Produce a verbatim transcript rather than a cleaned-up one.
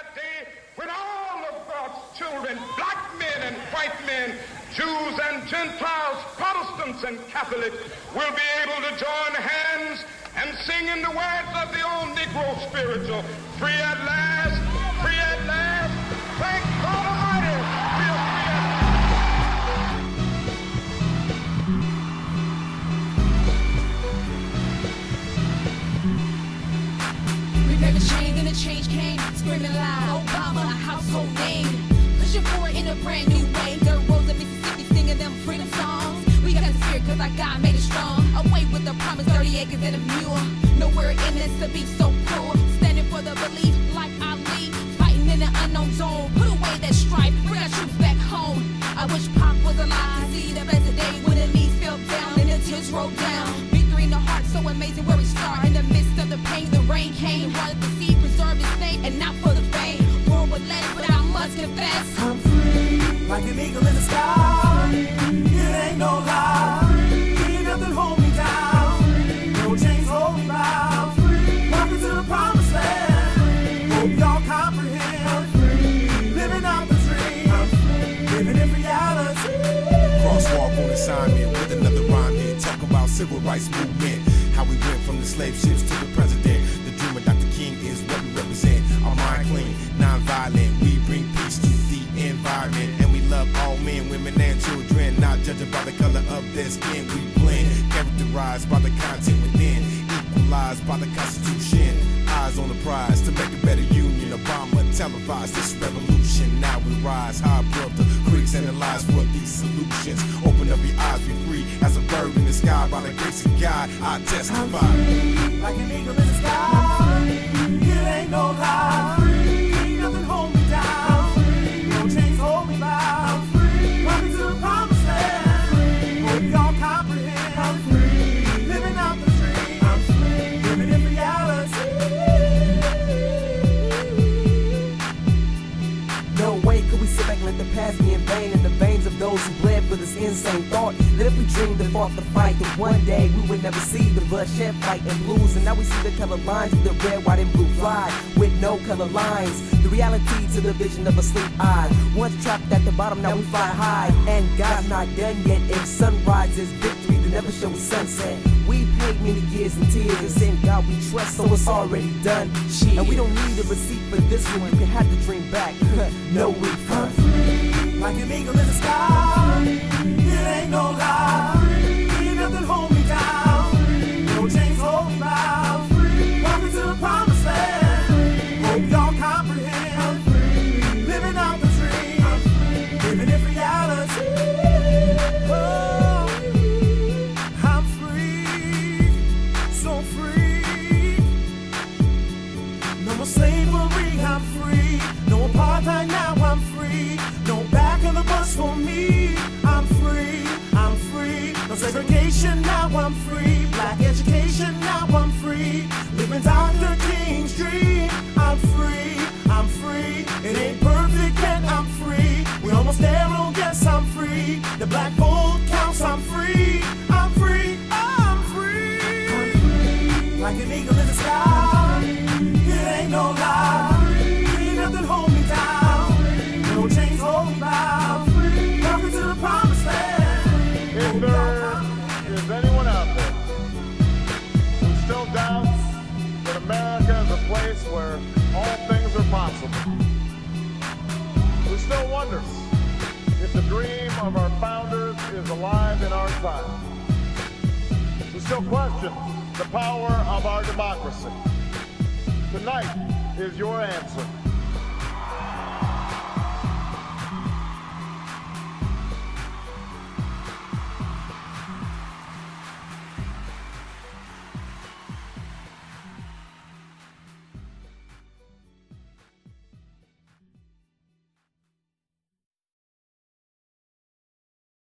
that day when all of God's children, black men and white men, Jews and Gentiles, Protestants and Catholics, will be able to join hands and sing in the words of the old Negro spiritual, free at last, free at last, thank God Almighty, we are free at last. We made a change and the change came, screaming loud, Obama, a household name, pushing forward in a brand new way, Dirt Roads of Mississippi singing them freedom songs. We got the spirit cause our God made it strong. Away with the promise, thirty acres and a mule. Nowhere in this to be so cruel. Standing for the belief like Ali. Fighting in the unknown zone. Put away that strife, bring our troops back home. I wish Pop was alive to see the best day when the knees fell down and the tears rolled down. Victory in the heart, so amazing where we start. In the midst of the pain, the rain came. Wanted to see preserve his name and not for the fame. World would let it, but I must confess. I'm free, like an eagle in the sky. It ain't no lie. Ain't nothing hold me down. No chains hold me bound. Walking to the promised land. Hope y'all comprehend. Living out the dream. Living in reality. Crosswalk on assignment with another rhyme here. Talk about civil rights movement. How we went from the slave ships to the president. The dream of Doctor King is what we represent. Our mind clean, non-violent. We bring peace to the environment. And we love all men, women, and children. Not judging by the color of their skin. We blend, characterized by the content within. Equalized by the Constitution. Eyes on the prize to make a better union. Obama televised this revolution. Now we rise high above the critics analyze for these solutions. Open up your eyes, be free as a bird in the sky. By the grace of God, I testify. I'm free, like an eagle in the sky. It ain't no lie. Ain't nothing hold me down. No chains hold me bound. Walking to the promised land. Hope y'all comprehend. I'm free, living out the dream. I'm free, living in reality. No way could we sit back and let the past be in vain. In the veins of those who bled for this insane thought that if we dreamed and fought the fight, that one day we would never see the bloodshed, fight, and blues. And now we see the color lines of the red, white, and blue fly with no color lines. The reality to the vision of a sleep eye. Once trapped at the bottom, now we fly high. And God's not done yet. If sunrise is victory, then never show a sunset. We paid many years in tears and saying God we trust, so it's already done. Shit. And we don't need a receipt for this one. You can have the dream back. No refund. Like an eagle in the sky. It ain't no lie. Ain't nothing hold me down. No chains hold me bound. Walking to the promised land. Hope y'all comprehend. Living out the dream. Living in reality. Oh, I'm free. So free. No more slavery, I'm free. No apartheid, now I'm free. No back on the bus for me. I'm free, I'm free. No segregation, now I'm free. Black education, now I'm free. Living Doctor King's dream. I'm free, I'm free. It ain't perfect yet, I'm free. We almost there, oh yes, I'm free. The black vote counts, I'm free. I'm free, I'm free. I'm free. Like an eagle in the sky. It ain't no lie. Ain't nothing hold me down. No chains hold me bound. Walking to the promised land. If there is anyone out there who still doubts that America is a place where all things are possible, who still wonders if the dream of our founders is alive in our time, who still questions the power of our democracy, tonight is your answer.